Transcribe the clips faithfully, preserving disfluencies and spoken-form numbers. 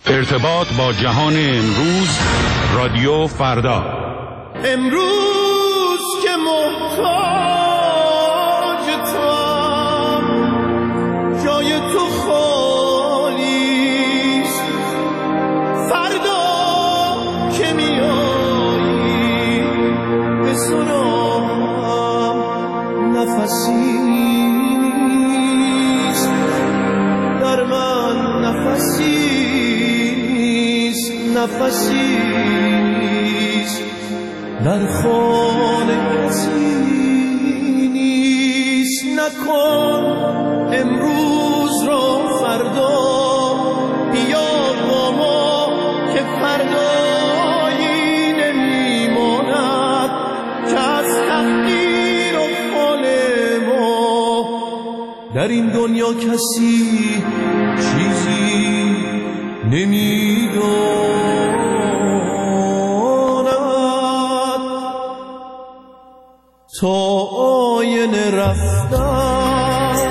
ارتباط با جهان امروز، رادیو فردا. امروز که محتاج توام، جای تو خالیست. فردا که میایی به سراغم، نفسی نیست در من، نفسی نفسی نیست در خانه، کسی نیست. نکن امروز را فردا، بیا با ما که فردایی نمیماند که از تقدیر و فال ما. در این دنیا کسی چیزی نمیداند. تا آینه رفتم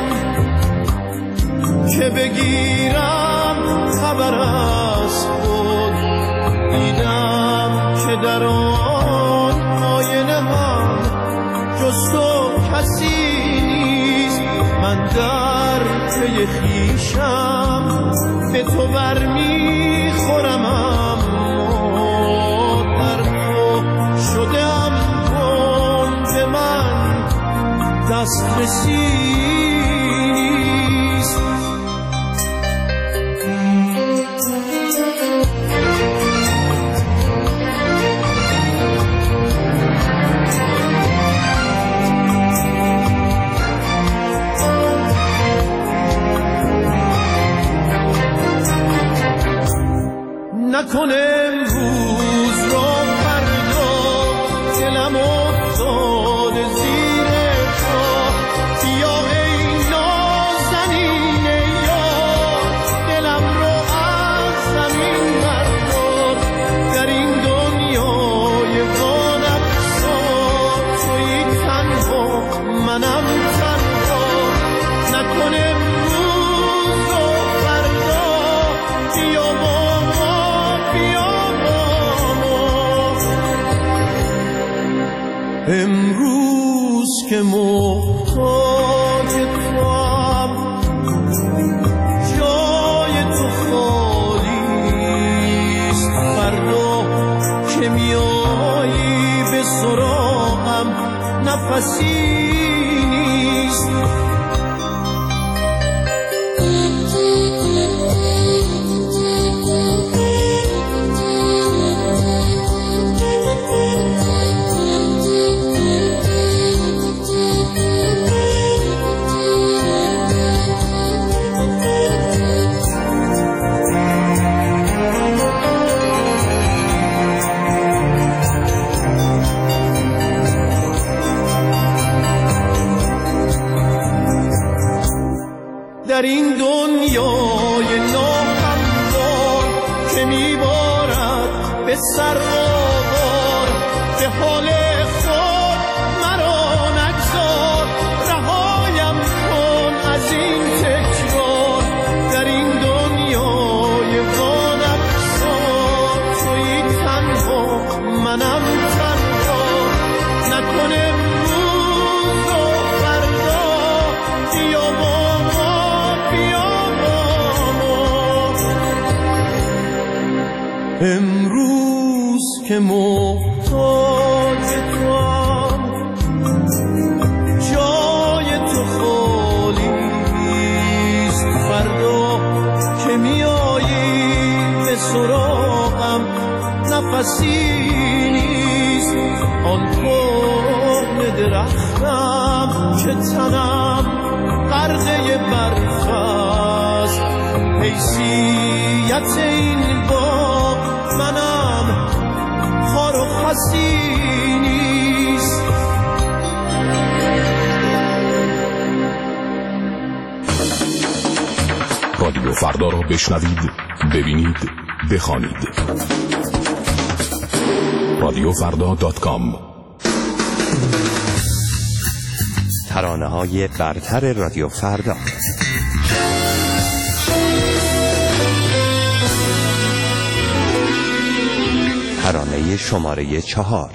که بگیرم خبر از خود، دیدم که در آن آینه هم جز تو کسی نیست. من در پی خویشم به تو برمی خورم، اما در تو شدم گنج، من دسترسی نیست. نکن امروز را فردا، دلم افتاده زیر پا. بیا ای نازنین یار، دلم رو از زمین بردار. در این دنیای وانفسان تویی تنها، منم تنها. نکن امروز را فردا، بیا با امروز که محتاج توام، جای تو خالیست. فردا که میایی به سراغم، نفسی نیست. در این دنیای ناهموار که میبارد به سر آوار، به حال خود مرا نگذار. رهایم کن از این تکرار، در این دنیای وانفسان تویی تنها، منم تنها. نکن امروز و فردا، بیا با امروز که محتاج توام، جای تو خالیست. فردا که میایی به سراغم، نفسی نیست. آن کهنه درختم که تنم غرقه برف است، حیثیت این باغ منم خار و خسی نیست. رادیو فردا را بشنوید، ببینید، بخوانید. رادیو فردا دات کام. ترانه‌های برتر رادیو فردا. ترانه شماره چهار.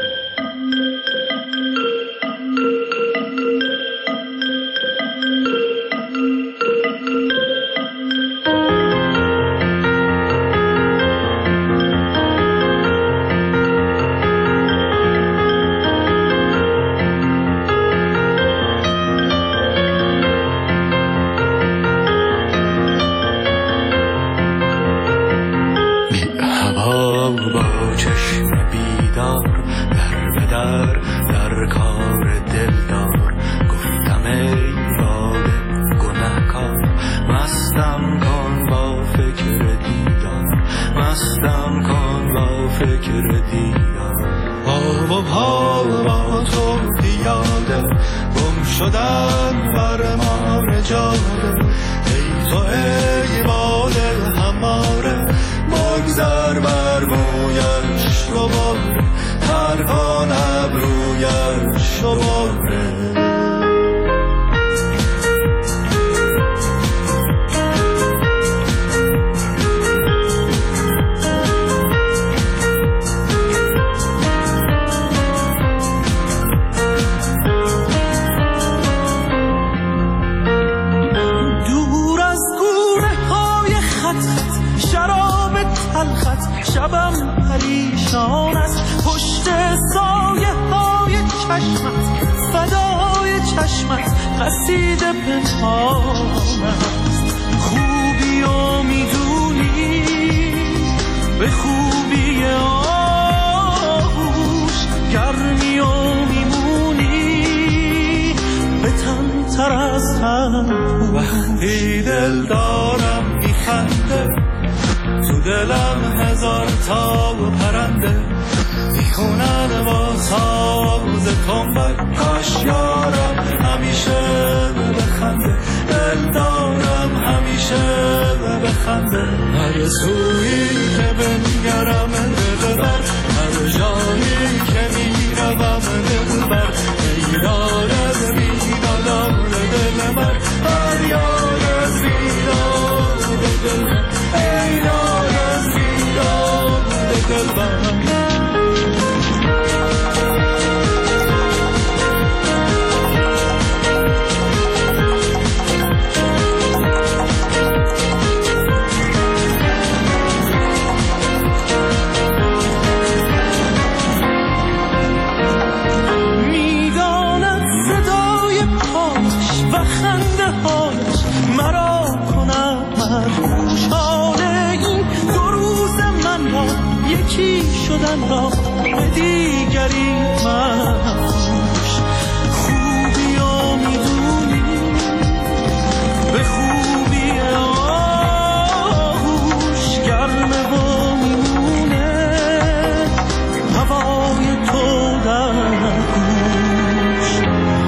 وقتی دل دارم میخنده تو دلم هزار تا پرنده میخونن با ساز تنبک کاش یارم همیشه بخنده دل دارم همیشه بخنده هر سویی که بنگرم دل بر هر جایی که میروم دل بر ایران از بیدادم دل بر فریاد از بیداد دل بر ایران از بیداد دل بر یکی شدن را به دیگری مفروش خوبی ها میدونی به خوبی آغوش گرمه و میمونه هوای تو در گوش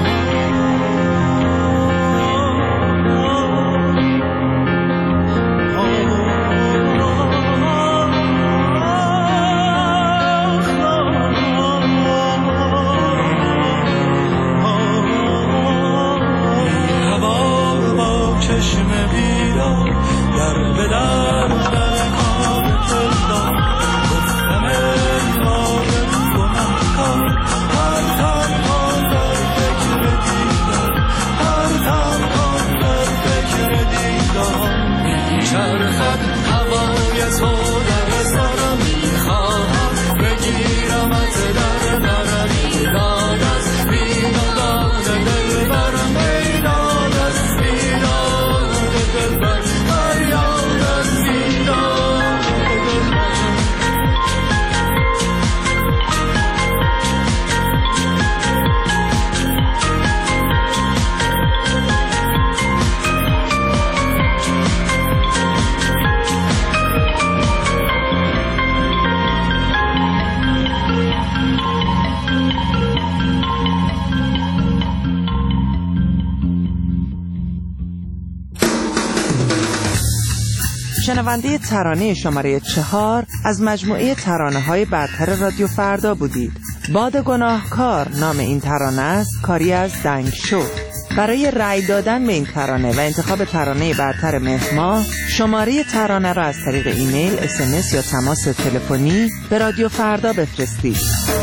شنونده ترانه شماره چهار از مجموعه ترانه‌های برتر رادیو فردا بودید. باد گناهکار نام این ترانه است، کاری از دنگشو. برای رأی دادن به این ترانه و انتخاب ترانه برتر مهر ماه، شماره ترانه را از طریق ایمیل، اس ام اس یا تماس تلفنی به رادیو فردا بفرستید.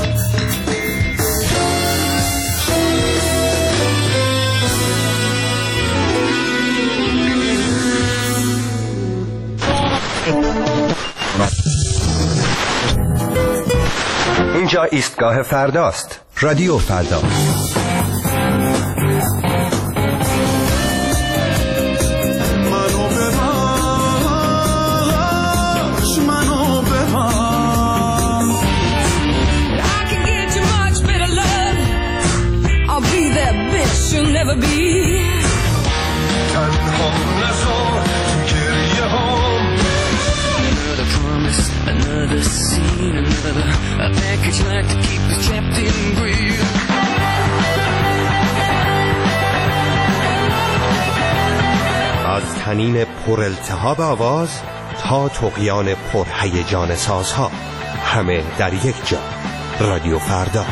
اینجا ایستگاه فرداست. رادیو فردا. از تنین پر التهاب آواز تا طغیان پر هیجان سازها، همه در یک جا. رادیو فردا.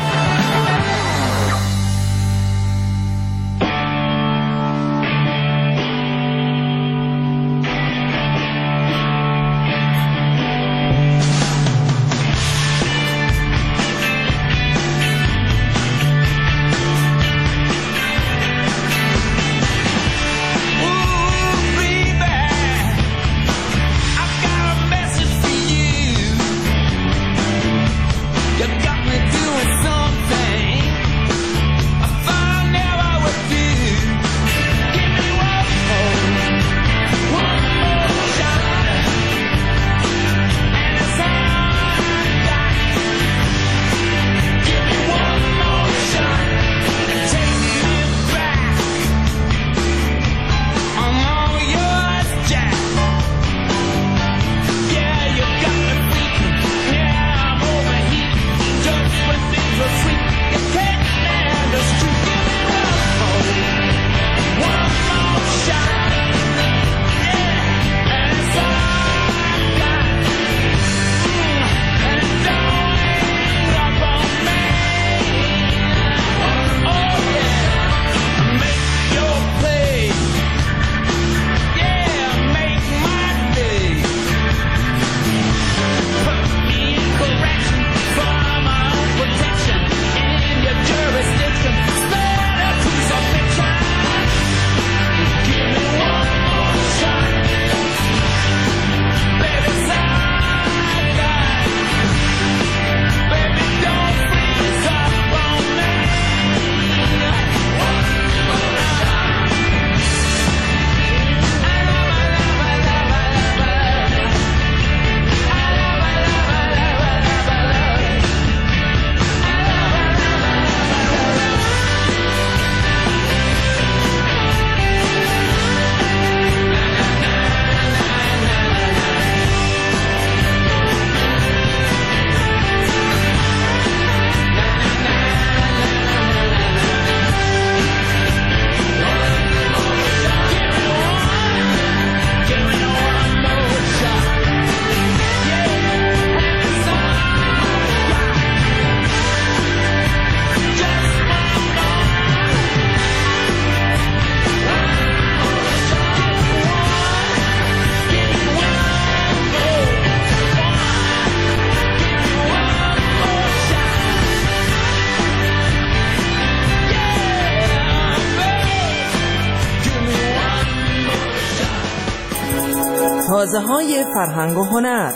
تازه‌های فرهنگ و هنر.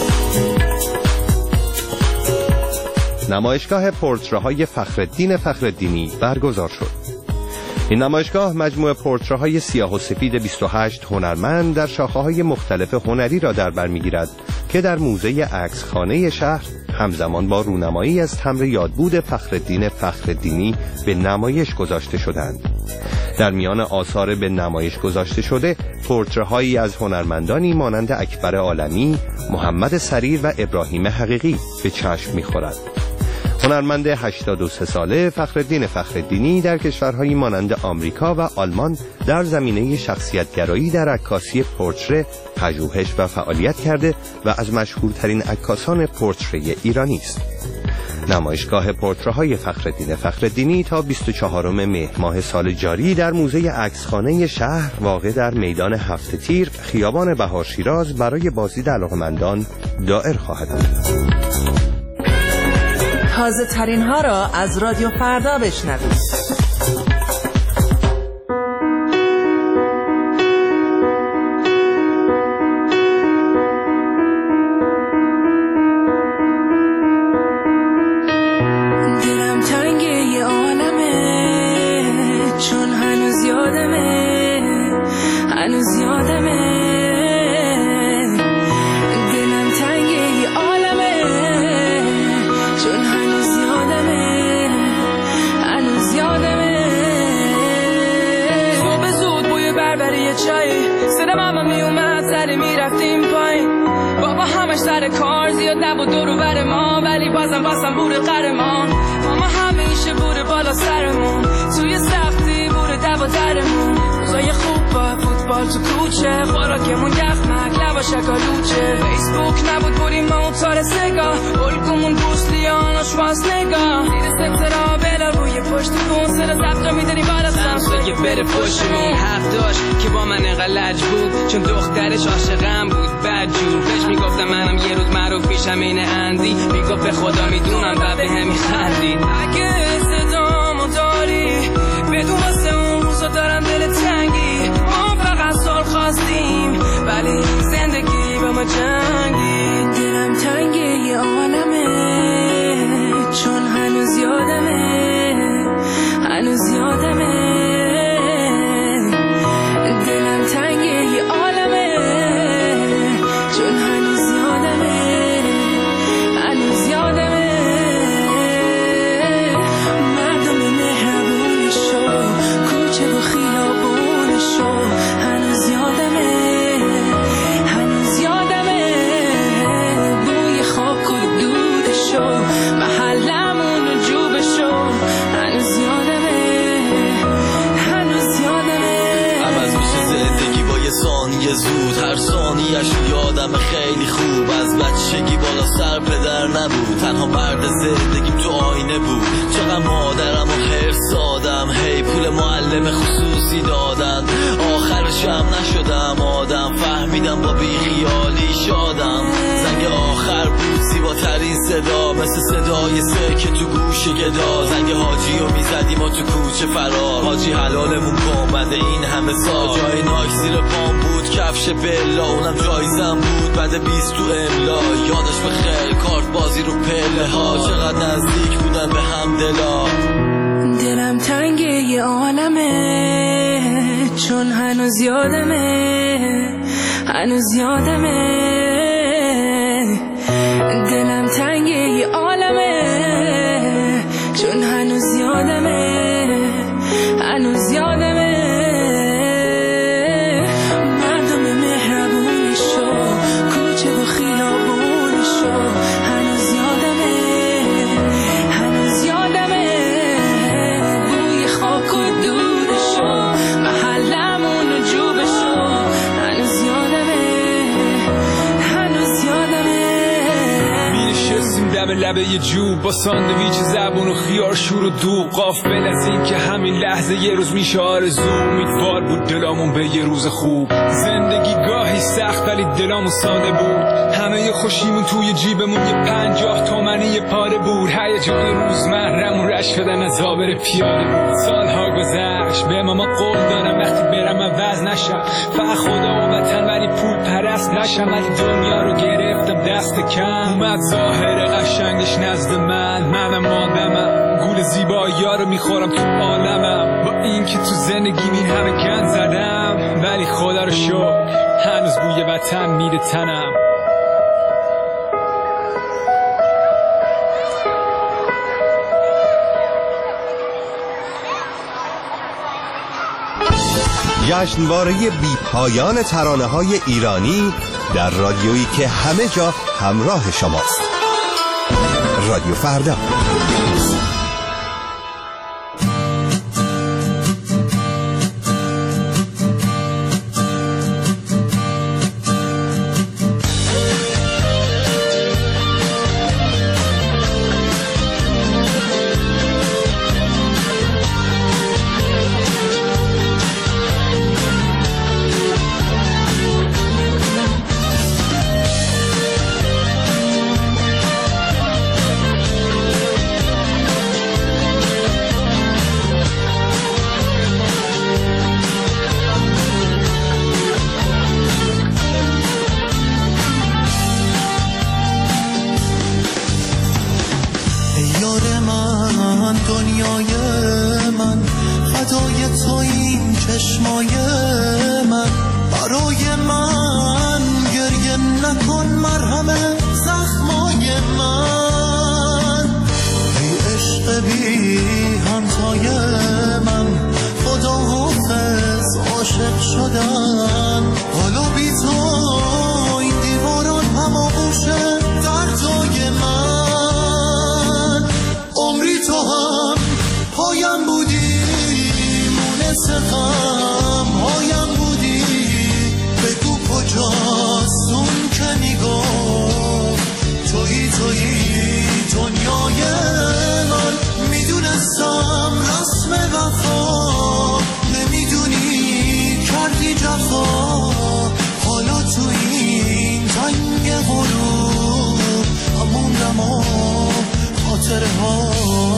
نمایشگاه پورتره‌های فخرالدین فخرالدینی برگزار شد. این نمایشگاه مجموعه پورتره‌های سیاه و سفید بیست و هشت هنرمند در شاخه‌های مختلف هنری را در بر می‌گیرد که در موزه عکسخانه شهر همزمان با رونمایی از تمر یادبود فخرالدین فخرالدینی به نمایش گذاشته شدند. در میان آثار به نمایش گذاشته شده پورتره‌هایی از هنرمندانی مانند اکبر عالمی، محمد سریر و ابراهیم حقیقی به چشم می‌خورد. هنرمند هشتاد و سه ساله فخرالدین فخرالدینی در کشورهایی مانند آمریکا و آلمان در زمینه شخصیت‌گرایی در عکاسی پورتره پژوهش و فعالیت کرده و از مشهورترین عکاسان پورتره ایرانی است. نمایشگاه پورتره‌های فخرالدین فخرالدینی تا بیست و چهارم مهر ماه سال جاری در موزه عکسخانه شهر واقع در میدان هفت تیر خیابان بهار شیراز برای بازدید علاقه‌مندان دائر خواهد بود. تازه ترین ها را از رادیو فردا بشنوید. سر کار زیاد نبود دور و بر ما، ولی بازم بازم بوده قهرمان. ما همیشه بوده بالا سرمون، توی سختی بوده دو درمون. روزای خوب با فوتبال تو کوچه، خوراکمون یخمک لبا شکالوچه. فیسبوک نبود بودیم ما تار سگا، الگومون بوسلیان و شواز نگاه. زیر سترا بلا روی پشت کنسر زبطا میداری بالا سمسا یه بره پشتمون. حق داشت که با من انقدر لج بود، چون دخترش عاشقم بود بدجور. بهش میگفتم منم یه روز معروف پیشم اینه اندی، میگفت به خدا میدونم و به هم میخندید. اگه صدامو داری بدون واسه اون روزا دارم دل تنگی. ما فقط سال خواستیم ولی زندگی با ما جنگی. دلم تنگه یه عالمه، چون هنوز یادمه، هنوز یادمه. دلم تنگه یه عالمه، چون هنوز یادمه، هنوز یادمه. مردم مهربونشو، کوچه و خیابونشو، هنوز یادمه، هنوز یادمه. بوی خاک و دودشو، محلمون و جوبشو، هنوز یادمه، هنوز یادمه. عوض میشه زندگی با یه ثانیه زود، هر ثانیه‌اش یادم خیلی خوب. از بچگی بالا سر پدر نبود، تنها مرد زندگیم تو آینه بود. چقدر مادرم و حرص دادم، هی پول معلم خصوصی دادن. آخرش هم نشدم آدم، فهمیدم با بیخیالی شادم. زنگ آخر بود زیباترین صدا، مثل صدای سه که تو گوش گدا. زنگ حاجی رو میزدیم و تو کوچه فرار، حاجی حلالمون کن بعد این همه سال. جای ناک زیر پام بود، کفش بلا اونم جایزم بود بعد بیست تو املا. یادش بخیر کارت بازی رو پله ها، چقدر نزدیک بودن به هم دلا. دلم تنگه یه عالمه، چون هنوز یادمه، هنوز یادمه. دلم تنگه یه عالمه، چون هنوز یادمه، هنوز یادمه. مردم مهربونشو، کوچه و خیابونشو، هنوز یادمه، هنوز یادمه. بوی خاک و دودشو، محلمون و جوبشو، هنوز یادمه، هنوز یادمه. مینشستیم دم لبه یه جوب با ساندویچ زبون و خیار شور و دوغ. غافل از این که همین لحظه یه روز میشه آرزو. امیدوار بود دلامون به یه روز خوب. زندگی گاهی سخت ولی دلامون ساده بود. همه ی خوشیمون توی جیبمون یه پنجاه تومنی یه پاره بود. هیجان روزمرمون رشک شدن از آبر پیاده بود. سالها گذشت به ماما قول دارم وقتی برم عوض نشم، فقط خدا و وطن ولی پول پرست نشم. ولی دنیا رو گرفتم دست کم، اومد ظاهر قشنگش نزد من. منم آدمم، گول زیبایی‌ها رو میخورم تو عالمم. با این که تو زندگی می همه گند زدم، ولی خدا رو شکر هنوز بوی وطن میده تنم. جشنواره بی پایان ترانه‌های ایرانی در رادیویی که همه جا همراه شماست. رادیو فردا. تو این چشمای من، برای من گریه نکن مرهم زخمای من. ای عشق بی همتای من، خدا حافظ عاشق شدن. حالا بی تو این دیواران هماغوشه دردای من. عمری تو هم پایم بودی، مونس غم هایم بودی. بگو کجاست اون که میگفت تویی تویی دنیای من. میدونستم رسم وفا، نمیدونی کردی جفا. حالا تو این تنگ غروب هموندم و خاطره ها.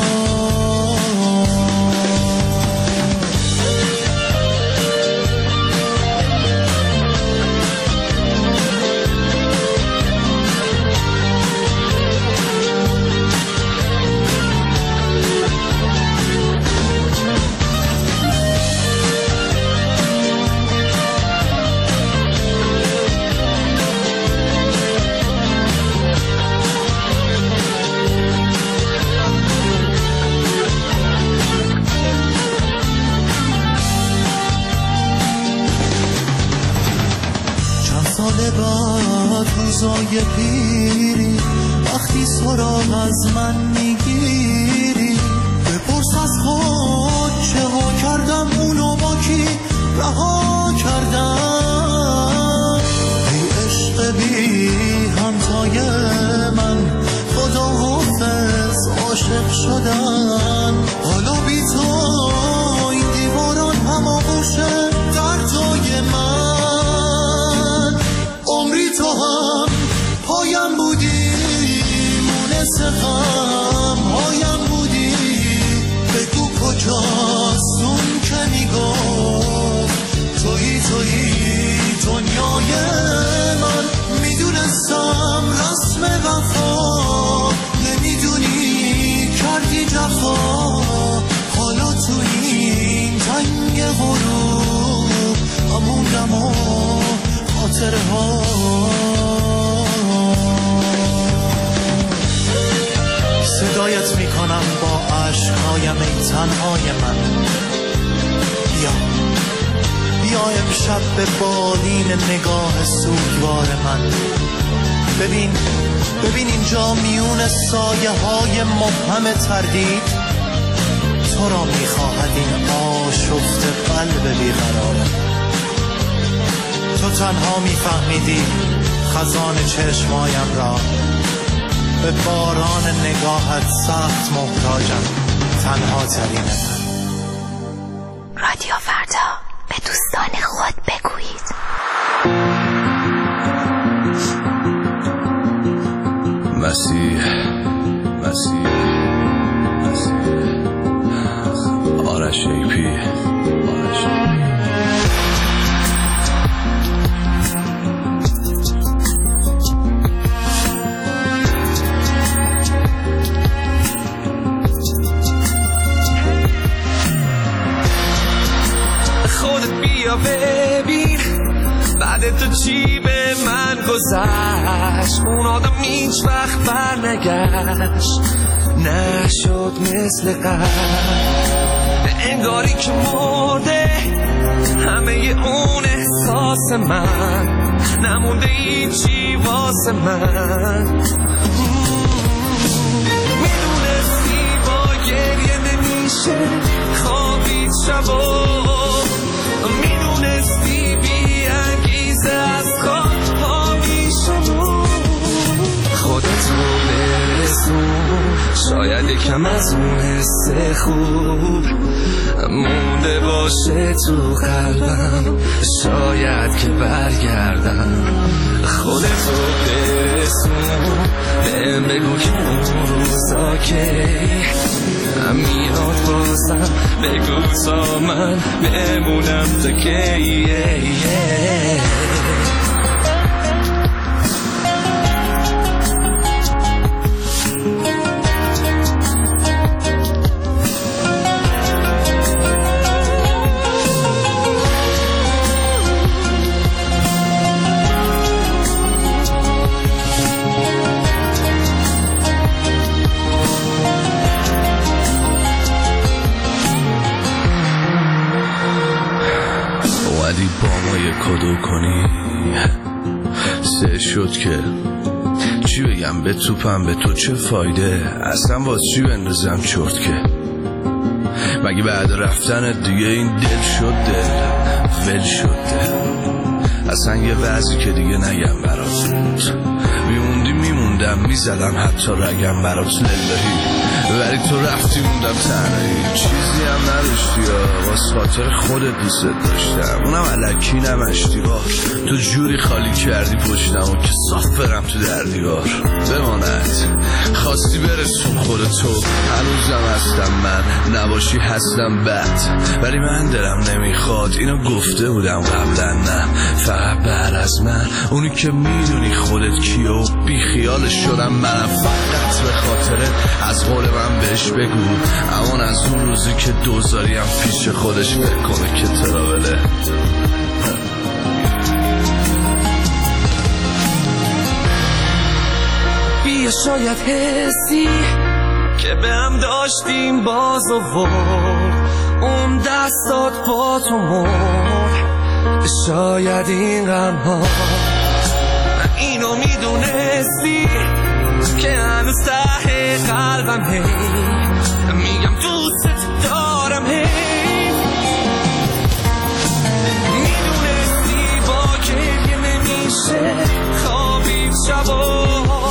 بعد روزای پیری وقتی سراغ از من میگیری، بپرس از خود چه ها کردم، اونو با کی رها کردم. ای عشق بی همتای من، خدا حافظ عاشق شدن. حالا بی تو این دیواران هماغوشه دردای من. عمری تو هم پایم بودی، مونس غم هایم بودی. بگو کجاست اون که میگفت تویی تویی دنیای من. میدونستم رسم وفا، نمیدونی کردی جفا. حالا تو این تنگ غروب هموندم و خاطره ها. صدایت میکنم با عشقهایم ای تنهای من. بیا بیا امشب به بالین نگاه سوگوار من. ببین ببین اینجا میون سایه های مبهم تردید تو را میخواهد این آشفته قلب بیقرار. تو تنها میفهمیدی خزان چشمایم را، به باران نگاهت سخت محتاجم، تنها ترین من. رادیو فردا، به دوستان خود بگویید. مسیح مسیح مسیح آرش ایپی آرش ایپی. ببین بعد تو چی به من گذشت. اون آدم هیچ وقت بر نگشت، نشد مثل قبل. انگاری که مرده همه اون احساس من، نمونده هیچی واسه من. میدونستی با گریه نمیشه خوابید شبا، میدونستی بی انگیزه از خواب ها میشم. خودتو برسون، شاید یکم از اون حس خوب مونده باشه تو قلبم، شاید که برگردم. خودتو برسون، بهم بگو که اون روزا که میاد بازم، بگو تا من بمونم تا که شد که چی بگم به توپم به تو چه فایده، اصلا واسه چی بندازم چرت که مگه بعد رفتن دیگه این دل شد دل ول شد دل. اصلا یه وضعی که دیگه نگم برات بود، میموندی میموندم میزدم حتی رگم برات للهی، ولی تو رفتی موندم تنهایی. چیزی هم نداشتی یا واسه خاطر خودت دوست داشتم، اونم الکی نمشتی باش. تو جوری خالی کردی پشتم و که صاف برم تو در دیوار بماند. خواستی برسون خودتو، هنوزم هستم من، نباشی هستم بد، ولی من دلم نمیخواد اینو گفته بودم قبلا. نه فقط بعد از من اونی که میدونی خودت کیه و بی خیالش شدم منم، فقط به خاطرت از قول من بهش بگو امان از اون روزی که دوزاریم پیش خودش بکنه که تراوله. بیا شاید حسی که به هم داشتیم باز و ورد، اون دستات با تو مرد، شاید این غم ها اینو میدونستی که هنوز ته قلبم هی میگم دوست دارم، هی میدونستی با گریه نمیشه خوابید شبا،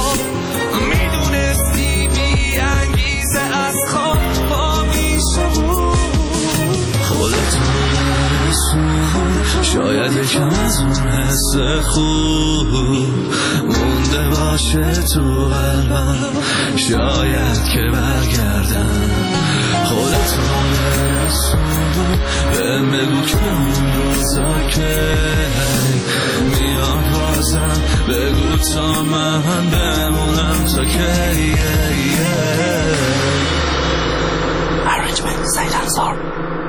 میدونستی بی انگیزه از خواب پا میشه بود. خودتو برسون شاید یکم از اون حس خوب مونده باشه تو قلبم، شاید که برگردم. خودتو برسون بهم بگو که اون روزا که میاد بازم، بگو تا من بمونم تا که Arrangement سعید انصار.